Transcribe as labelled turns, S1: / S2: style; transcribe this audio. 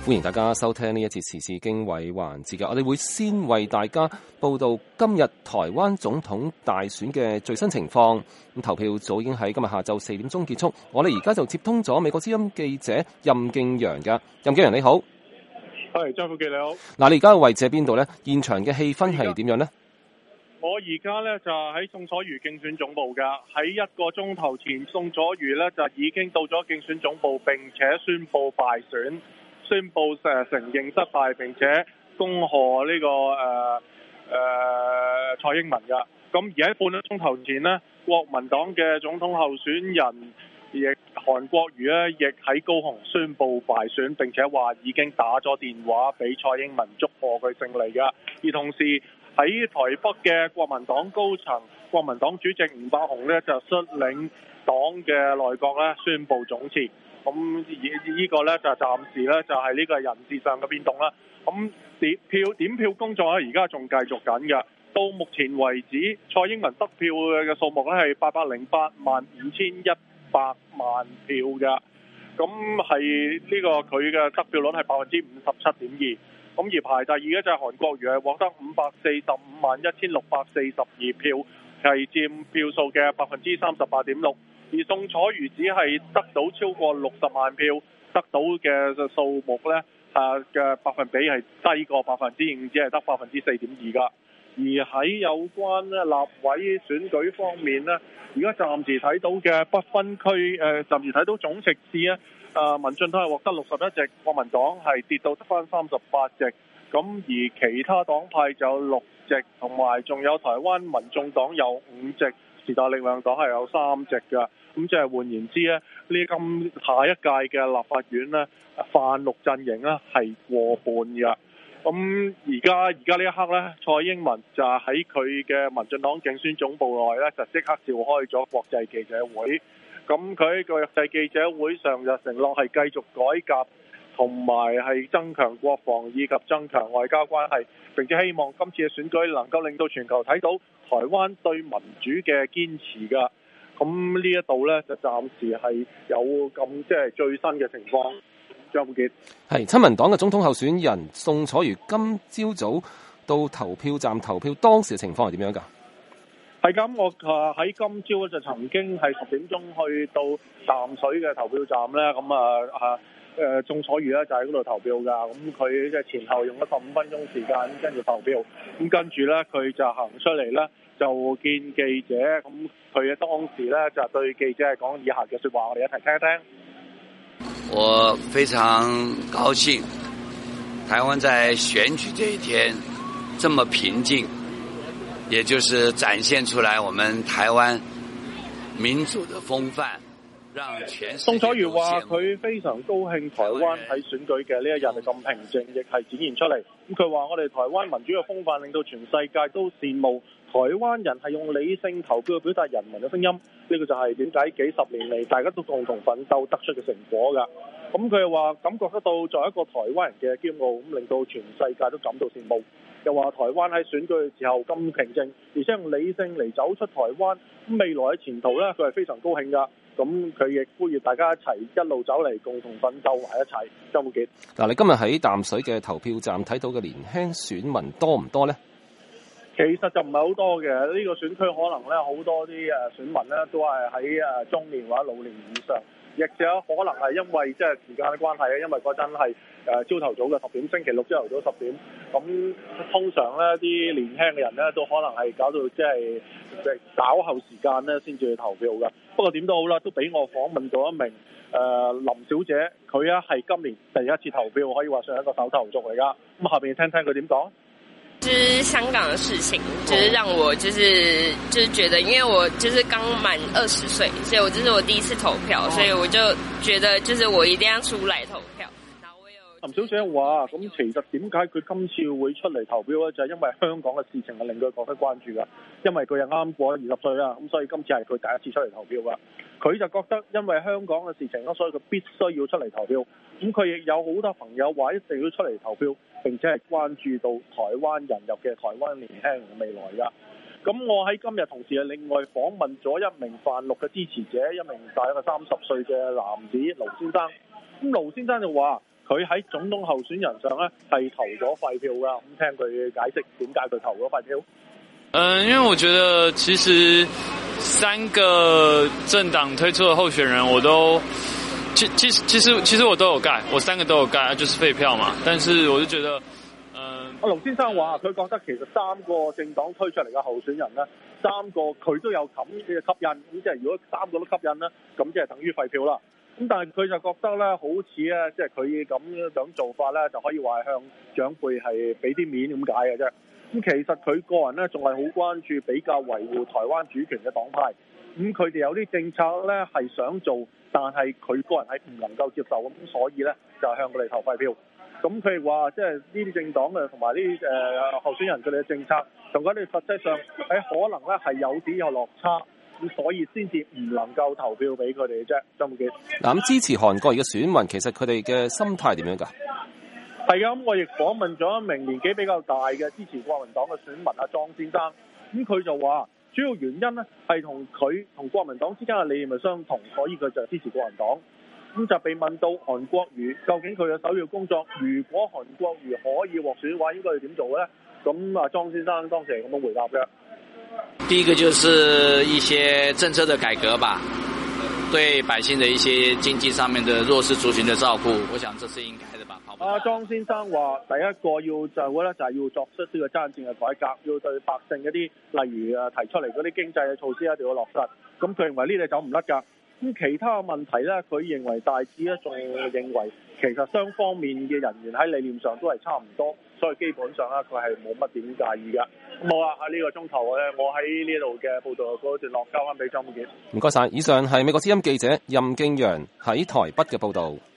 S1: 歡迎大家收聽呢一節時事經緯環節嘅，我哋會先為大家報道今日台灣總統大選嘅最新情況。咁投票早已經喺今日下晝4點鐘結束，我哋而家就接通咗美國之音記者任敬揚㗎。任敬揚你好。
S2: 係張富記你好。
S1: 嗱，你而家嘅位置喺邊度呢？現場嘅氣氛係點樣呢？
S2: 我而家呢就喺宋楚瑜競選總部㗎。喺1個鐘頭前，宋楚瑜呢就已經到咗競選總部，並且宣布敗選。宣布承認失敗，並且恭賀呢個蔡英文㗎。咁而喺半個鐘頭前呢，國民黨嘅總統候選人韓國瑜呢，亦喺高雄宣布敗選，並且話已經打咗電話俾蔡英文祝賀佢勝利㗎。而同時喺台北嘅國民黨高層，國民黨主席吳伯雄呢，就率領黨嘅內閣呢宣布總辭。咁呢個呢，就暫時呢，就係呢個人事上嘅變動啦。咁點票工作呢，而家仲繼續緊嘅。到目前為止，蔡英文得票嘅數目呢係8085100萬票嘅。咁係呢個佢嘅得票率係57.2%。咁而排第二嘅就係韓國瑜，係獲得5451642票，係佔票數嘅38.6%。而宋楚瑜只係得到超過60萬票，得到嘅數目呢嘅百分比係低過5%，只係得4.2%㗎。而喺有關立委選舉方面呢，而家暫時睇到嘅不分區暫時睇到總席次呢，民進黨係獲得61席，國民黨係跌到得返38席。咁而其他黨派就有6席，同埋仲有台灣民眾黨有5席。時代力量黨係有3席㗎。咁即係換言之咧，呢今下一屆嘅立法院呢，泛綠陣營呢係過半㗎。咁而家呢一刻呢，蔡英文就喺佢嘅民進黨競選總部內呢，就即刻召開咗國際記者會。咁佢喺國際記者會上就承諾係繼續改革，同埋係增強國防以及增強外交關係，並且希望今次嘅選舉能夠令到全球睇到台灣對民主嘅堅持㗎。咁呢一度呢，就暫時係有咁即係最新嘅情況。張富傑
S1: 係親民黨嘅總統候選人宋楚瑜今朝早到投票站投票，當時嘅情況係點樣㗎？
S2: 係咁，我喺今朝就曾經係10點鐘去到淡水嘅投票站呢。咁宋楚瑜呢就喺嗰度投票㗎。咁佢即係前後用咗15分鐘時間，跟住投票。咁跟住呢，佢就行出嚟呢，就見記者。咁佢當時呢，就對記者係講以下嘅說話，我哋一齊聽一聽。
S3: 我非常高興，台灣在選舉這一天這麼平靜，也就是展現出來我們台灣民主的風範，讓全世界。
S2: 宋楚瑜話佢非常高興台灣喺選舉嘅呢一日係咁平靜，亦係展現出嚟。咁佢話我哋台灣民主嘅風範令到全世界都羨慕台灣人係用理性投票表達人民嘅聲音。呢個就係點解幾十年嚟大家都共同奮鬥得出嘅成果㗎。咁佢又話感覺得到作為一個台灣人嘅驕傲，咁令到全世界都感到羨慕。又話台灣喺選舉嘅時候咁平靜，而且用理性嚟走出台灣，咁未來嘅前途呢，佢係非常高興㗎。咁佢亦呼籲大家一齊一路走嚟，共同奮鬥埋一齊。周武傑，
S1: 嗱，你今日喺淡水嘅投票站睇到嘅年輕選民多唔多呢？
S2: 其實就唔係好多嘅，呢個選區可能咧好多啲選民咧都係喺中年或者老年以上，亦有可能係因為即係時間嘅關係，因為嗰陣係朝頭早嘅10點，星期六朝頭早10點，咁通常咧啲年輕嘅人咧都可能係搞到即係稍後時間咧先至去投票㗎。不過點都好啦，都俾我訪問到一名林小姐，佢啊係今年第一次投票，可以話算係一個首投族嚟㗎。咁下邊聽聽佢點講。
S4: 就是香港的事情，就是讓我就是覺得，因為我就是剛滿20歲，所以我這是我第一次投票，所以我就覺得就是我一定要出來投票。
S2: 林小姐話：咁其實點解佢今次會出嚟投票呢？就係因為香港嘅事情係令佢覺得關注㗎。因為佢又啱過20歲啦，咁所以今次係佢第一次出嚟投票㗎。佢就覺得因為香港嘅事情咯，所以佢必須要出嚟投票。咁佢亦有好多朋友話一定要出嚟投票，並且係關注到台灣人，尤其係台灣年輕人嘅未來㗎。咁我喺今日同時係另外訪問咗一名泛綠嘅支持者，一名大約30歲嘅男子盧先生。咁盧先生就話： 佢喺總統候選人上咧係投咗廢票㗎。咁聽佢解釋點解佢投咗廢票。
S5: 因為我覺得其實3個政黨推出的候選人，我都其實我都有蓋，我3個都有蓋，就是廢票嘛。但是我就覺得，
S2: 阿盧先生話佢覺得其實3個政黨推出嚟嘅候選人咧，3個佢都有咁嘅吸引，咁即係如果3個都吸引咧，咁即係等於廢票啦。咁但係佢就覺得咧，好似咧，即係佢咁樣做法咧，就可以話向長輩係俾啲面咁解嘅啫。咁其實佢個人咧仲係好關注比較維護台灣主權嘅黨派。咁佢哋有啲政策咧係想做，但係佢個人係唔能夠接受，咁所以咧就向佢哋投廢票。咁佢哋話即係呢啲政黨嘅同埋呢啲候選人佢哋嘅政策，同佢哋實際上可能咧係有啲有落差。咁所以先至唔能夠投票俾佢哋啫，張無忌。
S1: 嗱，咁支持韓國瑜嘅選民，其實佢哋嘅心態點樣㗎？
S2: 係啊，咁我亦訪問咗一名年紀比較大嘅支持國民黨嘅選民阿莊先生，咁佢就話主要原因咧係同佢同國民黨之間嘅理念係相同，所以佢就支持國民黨。咁就被問到韓國瑜究竟佢嘅首要工作，如果韓國瑜可以獲選嘅話，應該要點做咧？咁阿莊先生當時係咁樣回答嘅。
S6: 第一個就是一些政策的改革吧，對百姓的一些經濟上面的弱勢族群的照顧，我想這是應該的吧。
S2: 阿莊先生話：第一個要就係咧，就係要作出呢個真正嘅改革，要對百姓一啲例如提出嚟嗰啲經濟嘅措施一定要落實。咁佢認為呢啲走唔甩㗎。咁其他嘅問題咧，佢認為大致咧仲認為其實雙方面嘅人員喺理念上都係差唔多，所以基本上咧佢係冇乜點介意㗎。咁好啦，喺呢個鐘頭咧，我喺呢度嘅報道嗰段落交翻俾張無忌。
S1: 唔該晒，以上係美國之音記者任敬揚喺台北嘅報導。